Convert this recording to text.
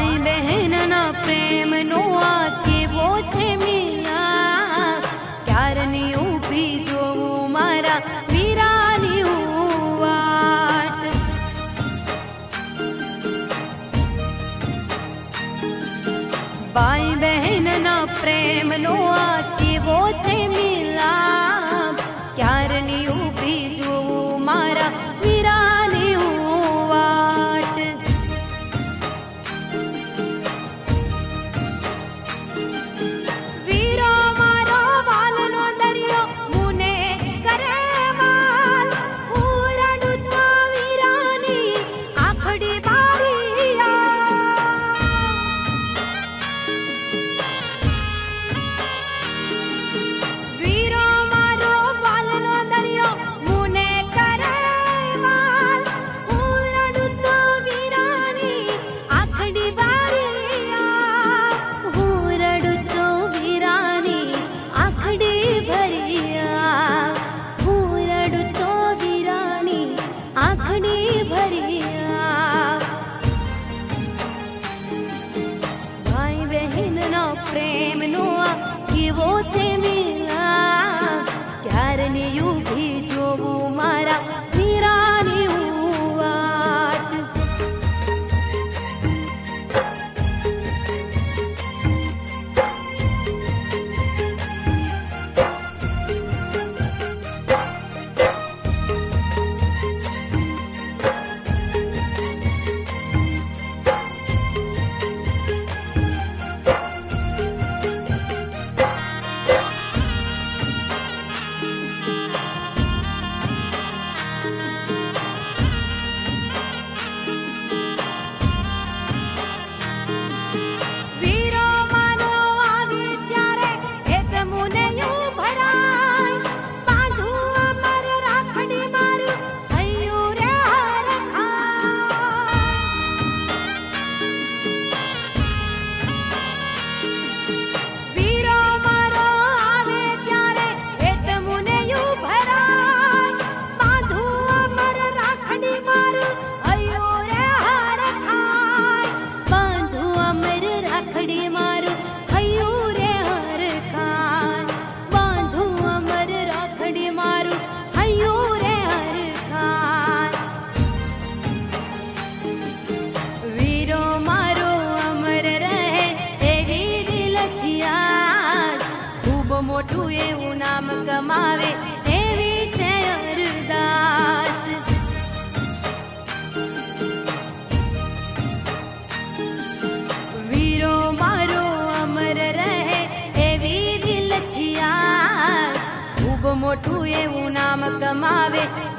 भाई बहन ना प्रेम नो के वो छे मिया क्यारनी ऊभी जो मारा वीरानी वाट। भाई बहन ना प्रेम नो के वो छे मिला क्यारनी ऊभी जो मारा वीरानी वाट। वीरो मारो वालनो दरियो मुने करे वाल पूरा डूतो वीरानी आखड़ी बारिया। वीरो मारो वालनो दरियो मुने करे वाल पूरा डूतो वीरानी आखड़ी बारिया। पूरा डूतो वीरानी आखड़ी भरिया। पूरा डूतो वीरानी आखड़ी भरिया। भाई बहन नो प्रेम नो कि वो छे मिला क्यारनी यू भी जो मारा वीरानी वाट। वीरो मानो आवी त्यारे एक मुने यू भराय बांधू अमर राखड़ी मारू हयू रे हर खाय। वीरो मारो आवे त्यारे एक मुने यू भराय बांधू अमर राखड़ी मारू हयू रे हर खाय। बांधू अमर राखड़ी मारू हयू रे हर खाय। बांधू अमर राखड़ी मारू हयू रे हर खाय। वीरो मारो अमर रहे एवी दिल थिया खूब मोटू एवं नाम कमावे एवी छे अरदास। वीरो मारो अमर रहे एवी दिल थिया खूब मोटू एवं नाम कमावे